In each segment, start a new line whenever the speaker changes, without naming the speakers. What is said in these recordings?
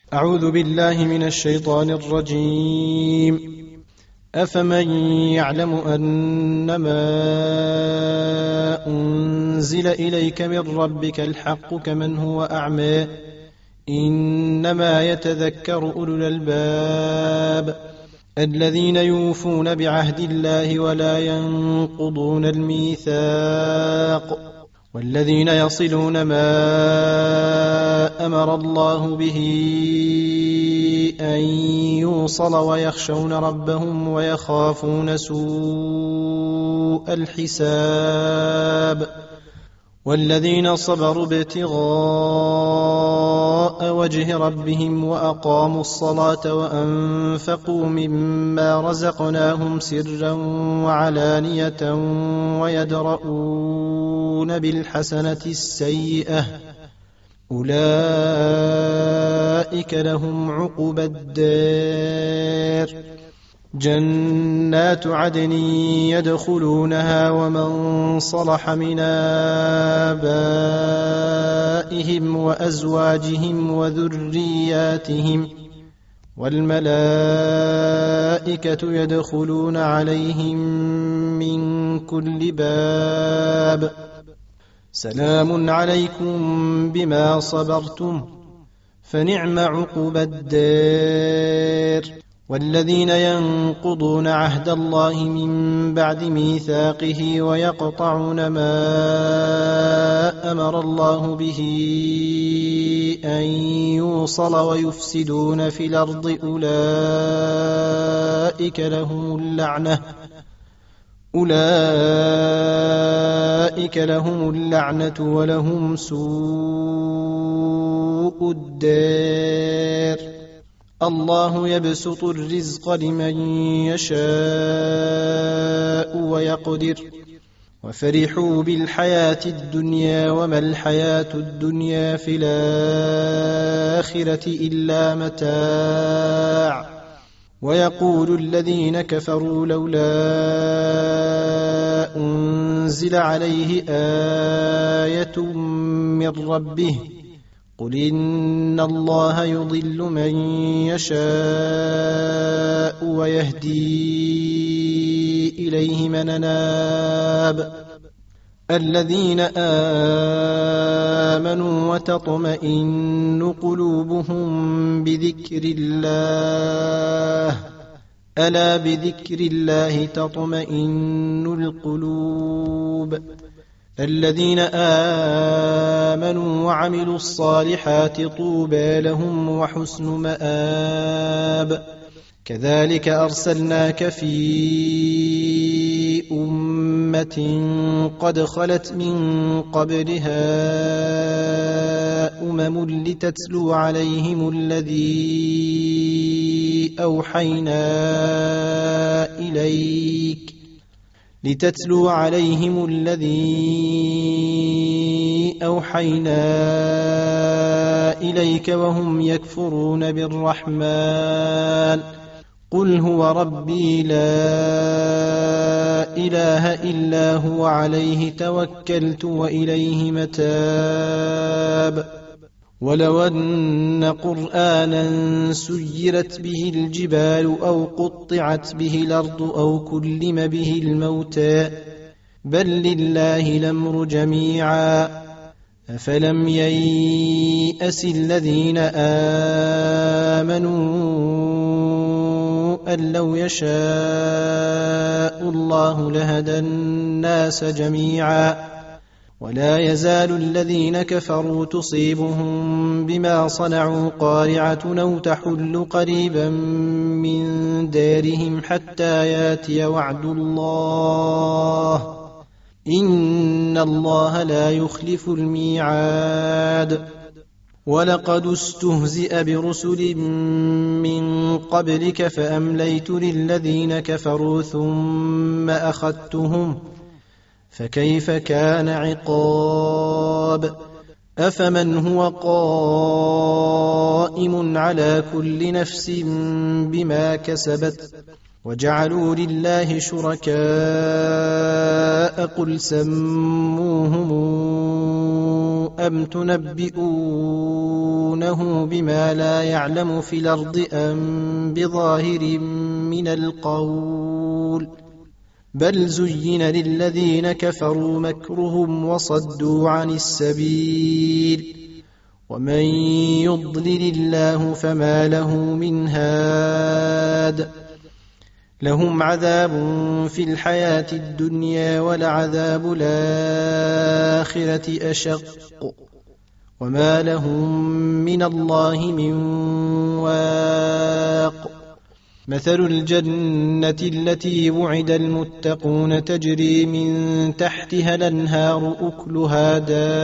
أعوذ بالله من الشيطان الرجيم. أفمن يعلم أنما أنزل إليك من ربك الحق كمن هو أعمى إنما يتذكر أولو الألباب الذين يوفون بعهد الله ولا ينقضون الميثاق والذين يصلون ما أمر الله به أن يوصل ويخشون ربهم ويخافون سوء الحساب والذين صبروا ابتغاء وجه ربهم وأقاموا الصلاة وأنفقوا مما رزقناهم سرا وعلانية ويدرؤون بالحسنة السيئة أولئك لهم عقبى الدار جنات عدن يدخلونها ومن صلح من آبائهم وأزواجهم وذرياتهم والملائكة يدخلون عليهم من كل باب سلام عليكم بما صبرتم فنعم عقبى الدار والذين ينقضون عهد الله من بعد ميثاقه ويقطعون ما أمر الله به أن يوصل ويفسدون في الأرض أولئك لهم اللعنة ولهم سوء الدار الله يبسط الرزق لمن يشاء ويقدر وفرحوا بالحياة الدنيا وما الحياة الدنيا في الآخرة إلا متاع ويقول الذين كفروا لولا أنزل عليه آية من ربه قل إن الله يضل من يشاء ويهدي إليه من أناب الذين آمنوا وتطمئن قلوبهم بذكر الله ألا بذكر الله تطمئن القلوب الذين آمنوا وعملوا الصالحات طوبى لهم وحسن مآب كذلك أرسلناك في أمة قد خلت من قبلها لتتلو عليهم الذي أوحينا إليك وهم يكفرون بالرحمن قل هو ربي لا إله إلا هو عليه توكلت وإليه متاب ولو أن قرآنا سيرت به الجبال أو قطعت به الأرض أو كلم به الموتى بل لله الأمر جميعا أفلم ييأس الذين آمنوا أن لو يشاء الله لهدى الناس جميعا ولا يزال الذين كفروا تصيبهم بما صنعوا قارعة أو تحل قريبا من دارهم حتى ياتي وعد الله إن الله لا يخلف الميعاد ولقد استهزئ برسل من قبلك فأمليت للذين كفروا ثم أخذتهم فكيف كان عقاب أفمن هو قائم على كل نفس بما كسبت وجعلوا لله شركاء قل سموهم أم تنبئونه أتنبئونه بما لا يعلم في الأرض أم بظاهر من القول بل زين للذين كفروا مكرهم وصدوا عن السبيل ومن يضلل الله فما له من هاد لهم عذاب في الحياة الدنيا ولعذاب الآخرة أشق وما لهم من الله من واق مثل الجنة التي وعد المتقون تجري من تحتها الأنهار أكلها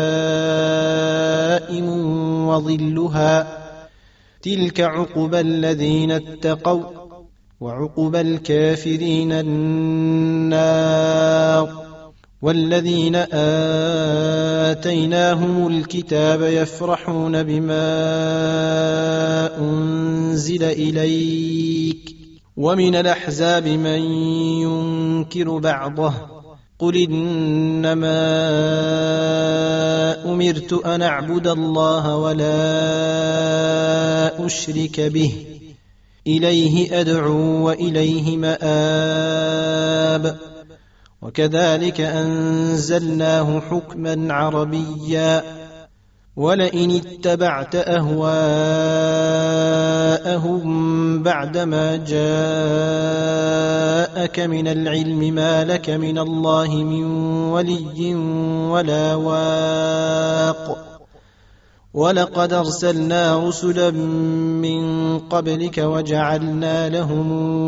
دائم وظلها تلك عقبى الذين اتقوا وعقبى الكافرين النار والذين آتيناهم الكتاب يفرحون بما أنزل إليك ومن الأحزاب من ينكر بعضه قل إنما أمرت أن أعبد الله ولا أشرك به إليه أدعو وإليه مآب وكذلك أنزلناه حكما عربيا ولئن اتبعت أهواءهم بعدما جاءك من العلم ما لك من الله من ولي ولا واق ولقد أرسلنا رسلا من قبلك وجعلنا لهم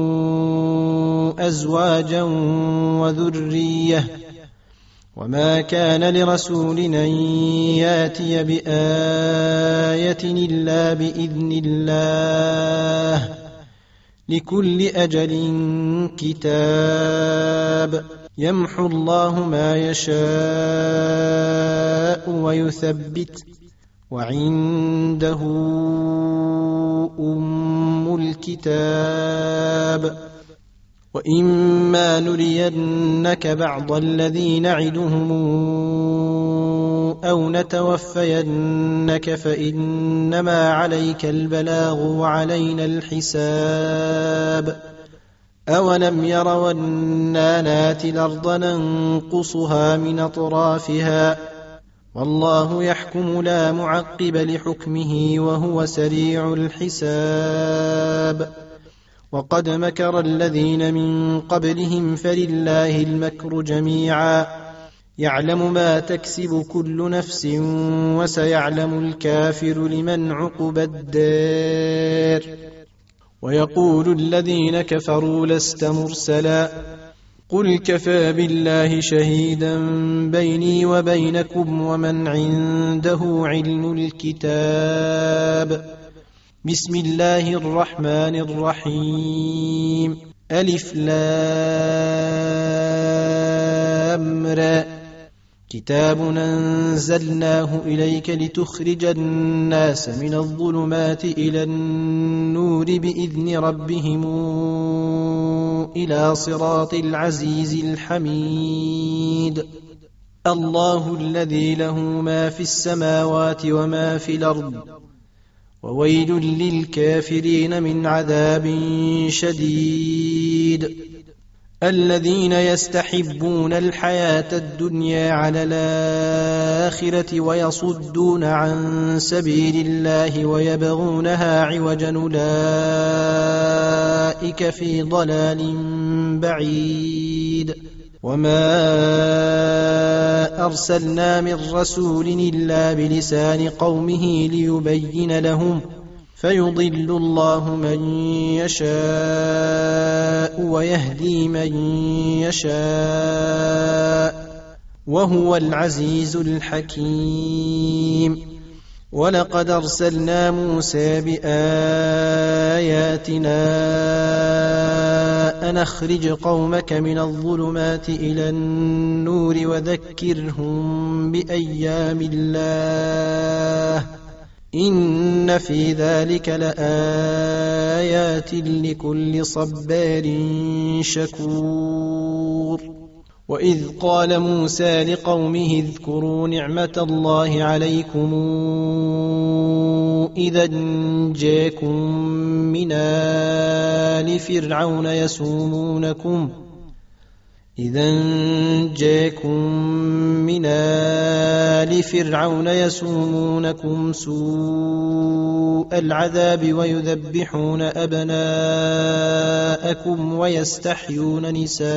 أزواجا وذرية وما كان لرسول أن ياتي بآية إلا بإذن الله لكل أجل كتاب يمحو الله ما يشاء ويثبت وعنده أم الكتاب وإما نرينك بعض الذي نعدهم أو نتوفينك فإنما عليك البلاغ وعلينا الحساب أولم يروا أنا ناتي الأرض ننقصها من أطرافها والله يحكم لا معقب لحكمه وهو سريع الحساب وقد مكر الذين من قبلهم فلله المكر جميعا يعلم ما تكسب كل نفس وسيعلم الكافر لمن عقبى الدار ويقول الذين كفروا لست مرسلا قل كفى بالله شهيدا بيني وبينكم ومن عنده علم الكتاب بسم الله الرحمن الرحيم ألف لام را كتاب أنزلناه إليك لتخرج الناس من الظلمات إلى النور بإذن ربهم إلى صراط العزيز الحميد الله الذي له ما في السماوات وما في الأرض وويل للكافرين من عذاب شديد الذين يستحبون الحياة الدنيا على الآخرة ويصدون عن سبيل الله ويبغونها عوجا أولئك في ضلال بعيد وما أرسلنا من رسول إلا بلسان قومه ليبين لهم فيضل الله من يشاء ويهدي من يشاء وهو العزيز الحكيم ولقد أرسلنا موسى بآياتنا أن أخرج قومك من الظلمات إلى النور وذكرهم بأيام الله إن في ذلك لآيات لكل صبار شكور وإذ قال موسى لقومه اذكروا نعمة الله عليكم إذا جاءكم من آل فرعون يسومونكم سوء العذاب ويذبحون أبناءكم ويستحيون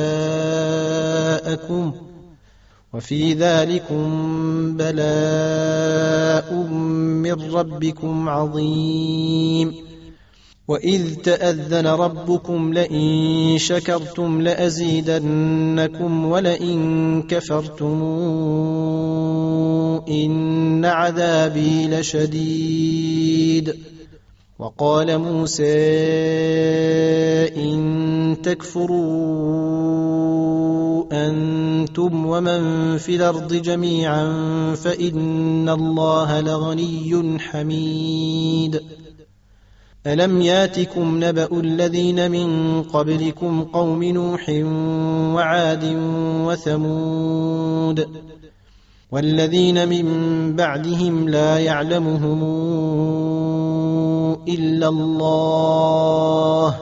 نساءكم وفي ذلكم بلاء من ربكم عظيم. وإذ تأذن ربكم لئن شكرتم لأزيدنكم ولئن كفرتم إن عذابي لشديد. وقال موسى إن تكفروا أنتم ومن في الأرض جميعا فإن الله لغني حميد. ألم ياتكم نبأ الذين من قبلكم قوم نوح وعاد وثمود والذين من بعدهم لا يعلمهم إلا الله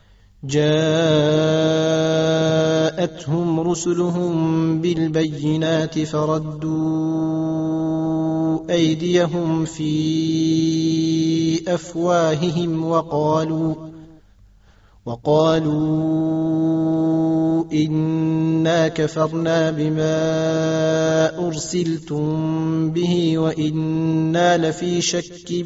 جاءتهم رسلهم بالبينات فردوا أيديهم في أفواههم وقالوا إنا كفرنا بما أرسلتم به وإنا لفي شك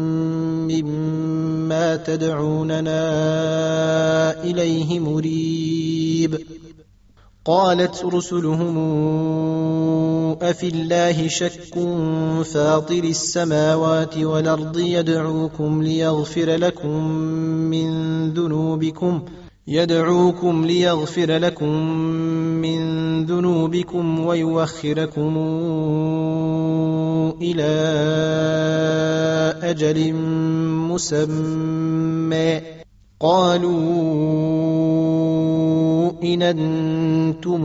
مما تدعوننا إليه مريب. قالت رسلهم أفي الله شك فاطر السماوات والأرض يدعوكم ليغفر لكم من ذنوبكم ويوخركم إلى أجل مسمى. قالوا إن أنتم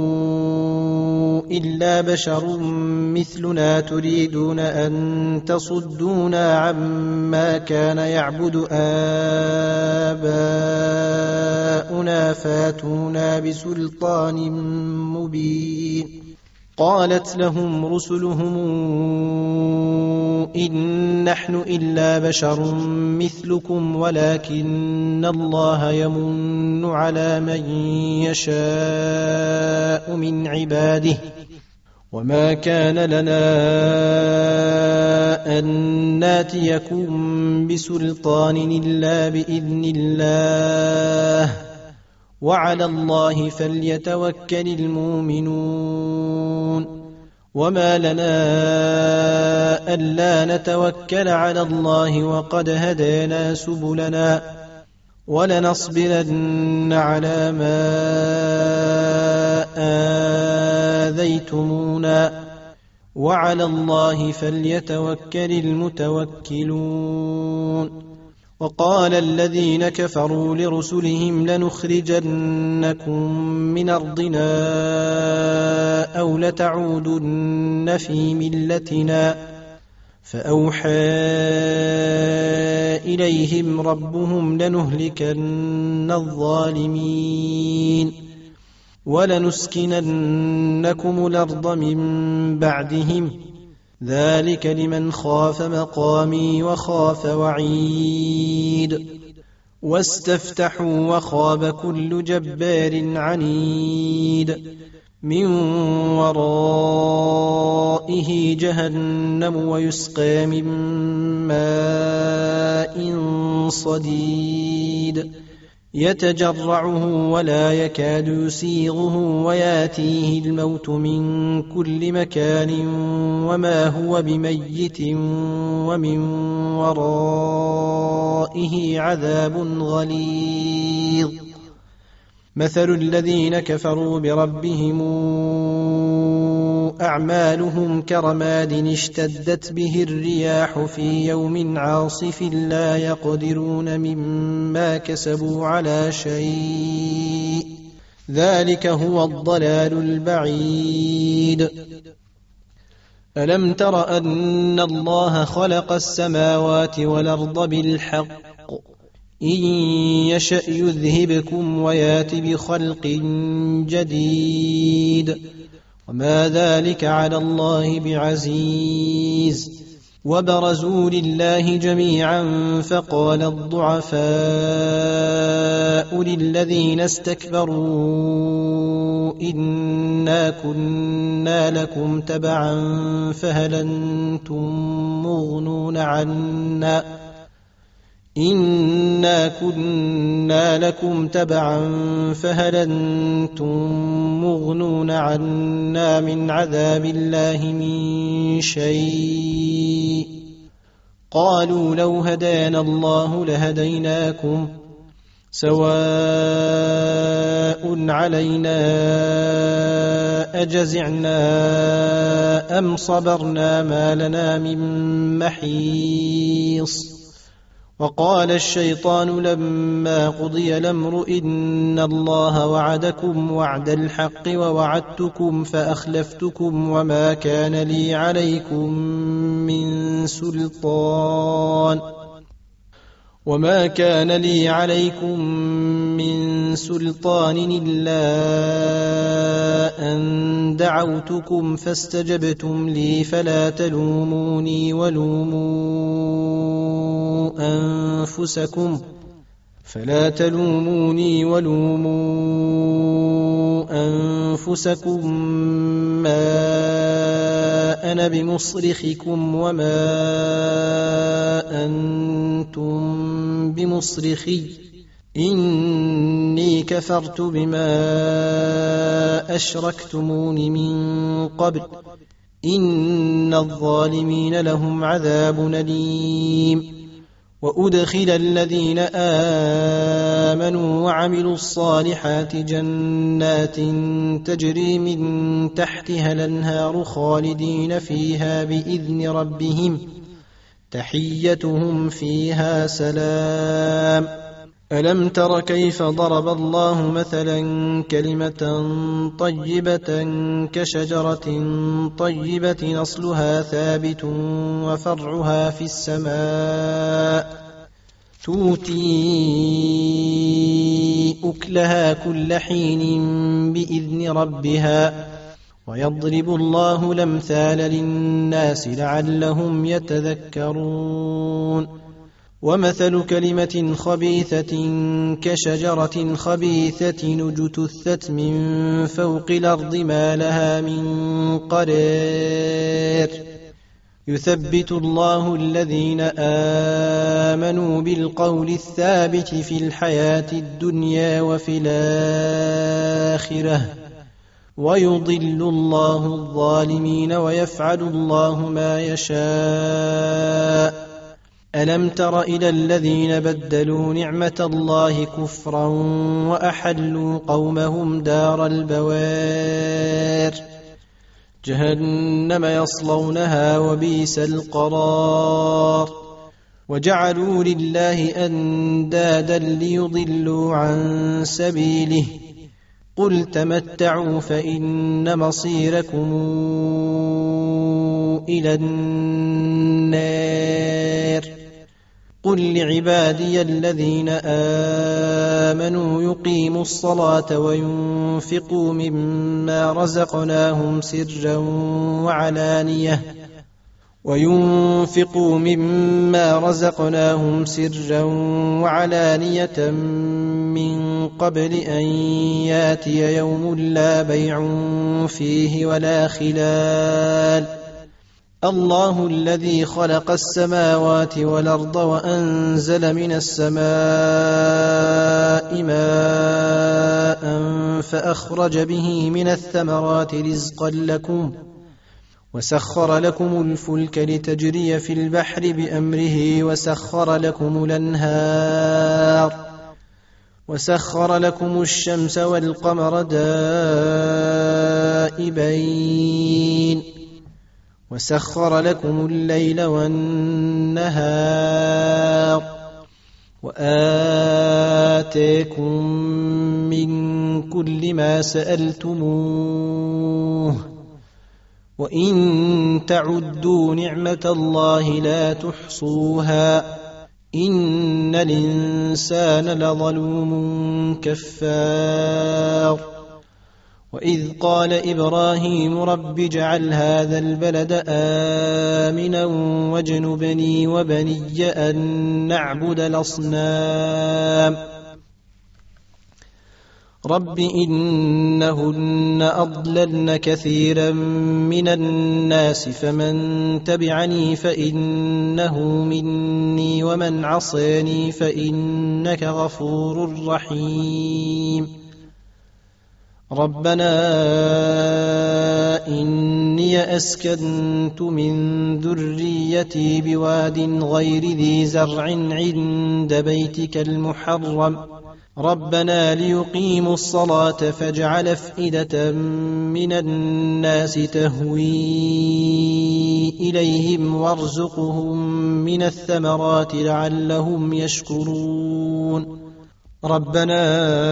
إلا بشر مثلنا تريدون أن تصدونا عما كان يعبد آباؤنا فاتونا بسلطان مبين. قالت لهم رسلهم إن نحن إلا بشر مثلكم ولكن الله يمن على من يشاء من عباده وما كان لنا أن ناتيكم بسلطان إلا بإذن الله وعلى الله فليتوكل المؤمنون. وما لنا ألا نتوكل على الله وقد هدانا سبلنا ولنصبرن على ما آذيتمونا وعلى الله فليتوكل المتوكلون. وقال الذين كفروا لرسلهم لنخرجنكم من أرضنا أو لتعودن في ملتنا فأوحى إليهم ربهم لنهلكن الظالمين ولنسكننكم الأرض من بعدهم ذلك لمن خاف مقامي وخاف وعيد. واستفتحوا وخاب كل جبار عنيد من ورائه جهنم ويسقى من ماء صديد يتجرعه ولا يكاد يسيغه وياتيه الموت من كل مكان وما هو بميت ومن ورائه عذاب غليظ. مثل الذين كفروا بربهم أعمالهم كرماد اشتدت به الرياح في يوم عاصف لا يقدرون مما كسبوا على شيء ذلك هو الضلال البعيد. ألم تر أن الله خلق السماوات والأرض بالحق إن يشأ يذهبكم ويات بخلق جديد وما ذلك على الله بعزيز وبرزوا لله جميعا فقال الضعفاء للذين استكبروا إنا كنا لكم تبعا فهل أنتم مغنون عنا من عذاب الله من شيء قالوا لو هدانا الله لهديناكم سواء علينا أجزعنا أم صبرنا ما لنا من محيص وقال الشيطان لما قضي الأمر إن الله وعدكم وعد الحق ووعدتكم فأخلفتكم وما كان لي عليكم من سلطان إلا أن دعوتكم فاستجبتم لي فلا تلوموني ولوموا أنفسكم ما أنا بمصرخكم وما أنتم بمصرخي إني كفرت بما أشركتمون من قبل إن الظالمين لهم عذاب أليم وأدخل الذين آمنوا وعملوا الصالحات جنات تجري من تحتها الأنهار خالدين فيها بإذن ربهم تحيتهم فيها سلام ألم تر كيف ضرب الله مثلا كلمة طيبة كشجرة طيبة أصلها ثابت وفرعها في السماء تؤتي أكلها كل حين بإذن ربها ويضرب الله الأمثال للناس لعلهم يتذكرون ومثل كلمة خبيثة كشجرة خبيثة اجتثت من فوق الأرض ما لها من قرار يثبت الله الذين آمنوا بالقول الثابت في الحياة الدنيا وفي الآخرة ويضل الله الظالمين ويفعل الله ما يشاء ألم تر إلى الذين بدلوا نعمة الله كفرا وأحلوا قومهم دار البوار جهنم يصلونها وبئس القرار وجعلوا لله أندادا ليضلوا عن سبيله قل تمتعوا فإن مصيركم إلى النار قل لعبادي الذين آمنوا يقيموا الصلاة وينفقوا مما رزقناهم سرا وعلانية من قبل أن ياتي يوم لا بيع فيه ولا خلال الله الذي خلق السماوات والأرض وأنزل من السماء ماء فأخرج به من الثمرات رزقا لكم وسخر لكم الفلك لتجري في البحر بأمره وسخر لكم الأنهار وسخر لكم الشمس والقمر دائبين وسخر لكم الليل والنهار وآتاكم من كل ما سألتموه وإن تعدوا نعمة الله لا تحصوها إن الإنسان لظلوم كفار وإذ قال إبراهيم رب اجعل هذا البلد آمنا واجنبني وبني أن نعبد الأصنام رب إنهن أضللن كثيرا من الناس فمن تبعني فإنه مني ومن عصاني فإنك غفور رحيم ربنا إني أسكنت من ذريتي بواد غير ذي زرع عند بيتك المحرم ربنا ليقيموا الصلاة فاجعل أفئدة من الناس تهوي إليهم وارزقهم من الثمرات لعلهم يشكرون ربنا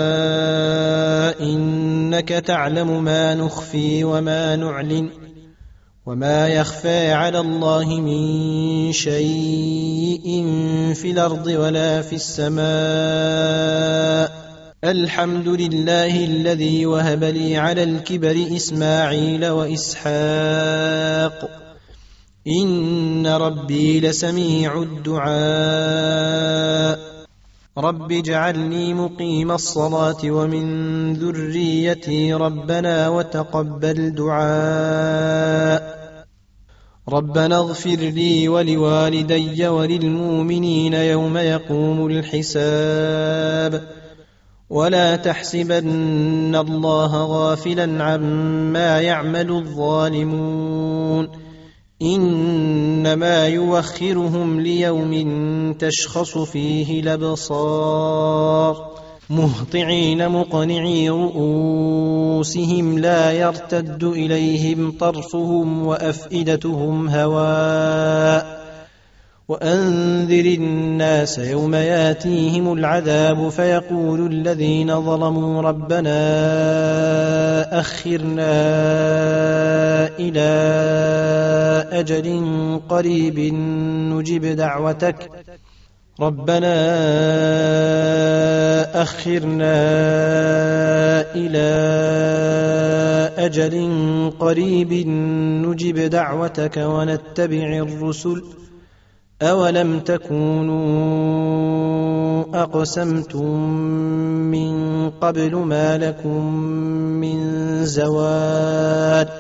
إنك تعلم ما نخفي وما نعلن وما يخفى على الله من شيء في الأرض ولا في السماء الحمد لله الذي وهب لي على الكبر إسماعيل وإسحاق إن ربي لسميع الدعاء رب اجعلني مقيم الصلاة ومن ذريتي ربنا وتقبل دعاء ربنا اغفر لي ولوالدي وللمؤمنين يوم يقوم الحساب ولا تحسبن الله غافلا عما يعمل الظالمون إنما يوخرهم ليوم تشخص فيه الأبصار مهطعين مقنعي رؤوسهم لا يرتد إليهم طرفهم وأفئدتهم هواء وأنذر الناس يوم ياتيهم العذاب فيقول الذين ظلموا ربنا أخرنا إلى أجل قريب نجب دعوتك ربنا أخرنا إلى أجل قريب نجب دعوتك ونتبع الرسل أولم تكونوا أقسمتم من قبل ما لكم من زوال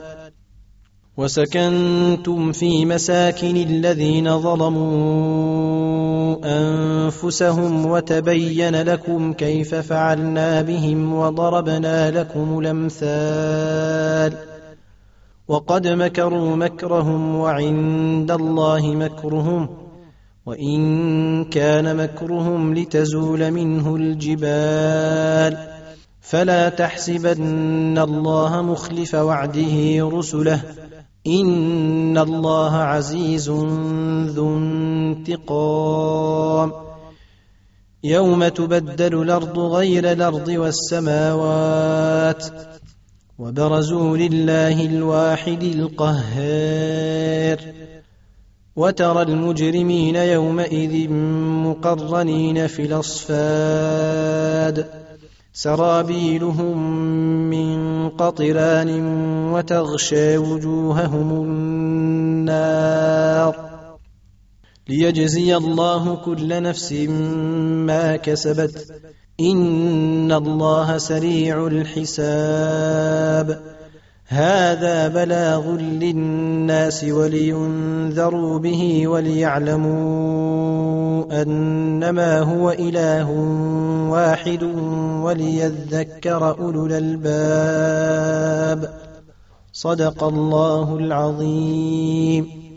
وسكنتم في مساكن الذين ظلموا أنفسهم وتبين لكم كيف فعلنا بهم وضربنا لكم الأمثال وقد مكروا مكرهم وعند الله مكرهم وإن كان مكرهم لتزول منه الجبال فلا تحسبن الله مخلف وعده رسله إن الله عزيز ذو انتقام يوم تبدل الأرض غير الأرض والسماوات وبرزوا لله الواحد القهار وترى المجرمين يومئذ مقرنين في الأصفاد سرابيلهم من قطران وتغشى وجوههم النار ليجزي الله كل نفس ما كسبت إن الله سريع الحساب هذا بلاغ للناس ولينذروا به وليعلموا أنما هو إله واحد وليذكر أولو الألباب صدق الله العظيم.